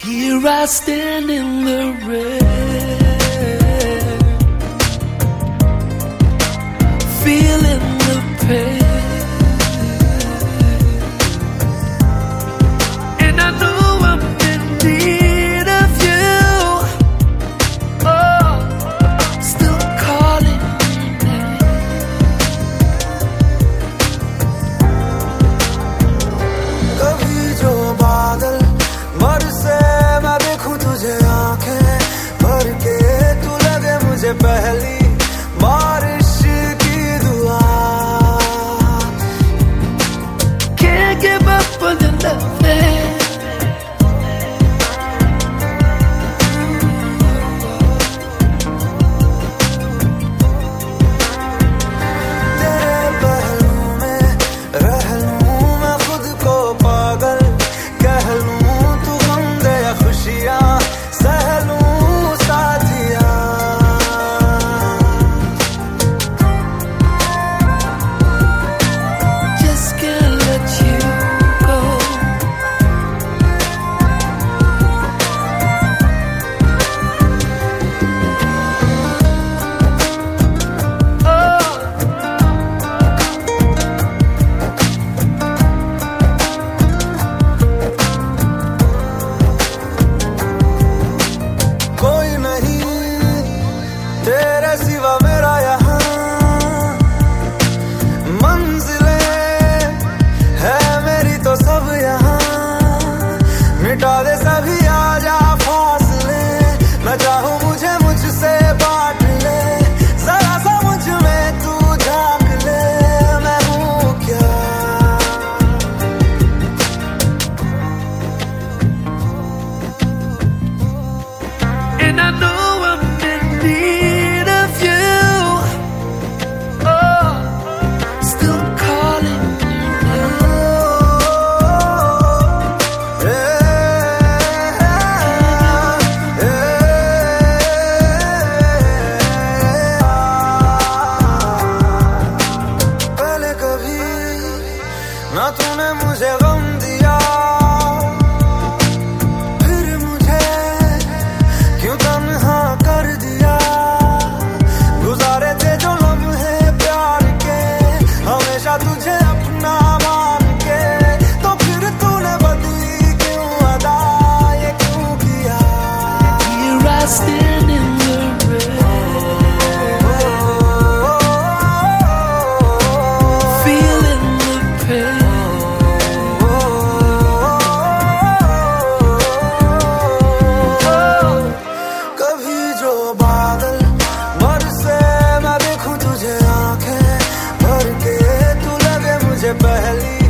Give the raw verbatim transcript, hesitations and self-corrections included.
Here I stand in the rain, feeling the pain, and I know I'm in need of you. Oh, still calling your name. कभी जो बादल बरसे मैं देखूं तुझे आंखें भर के, तू लगे मुझे पहली बारिश की दुआ. Can't give up on the loving. तेरे पहलू में रह लूं मैं खुद को पागल कह लूं, तू गम दे या खुशियां सह लूं साथिया. Just can't let you go. Oh, कोई नहीं तेरे सिवा मेरा यहाँ, मंजिलें है मेरी तो सब यहाँ. मिटा दे सभी आजा फासले, मैं चाहूँ मुझे मुझसे बांट ले. जरा सा मुझ में तू झांक ले, मैं हूँ क्या. and I know I'm in need of you. Oh, still calling your name. पहले कभी ना तूने मुझे गम दिया, फिर मुझे क्यों तन्हा कर दिया. गुजारे थे जो लम्हे प्यार के, हमेशा तुझे अपना मान के, तो फिर तूने बदली क्यों अदा, ये क्यों किया. Here I stand in the rain, feeling the pain. Oh, कभी जो बादल बरसे मैं देखूं तुझे आंखें भर के, तू लगे मुझे पहली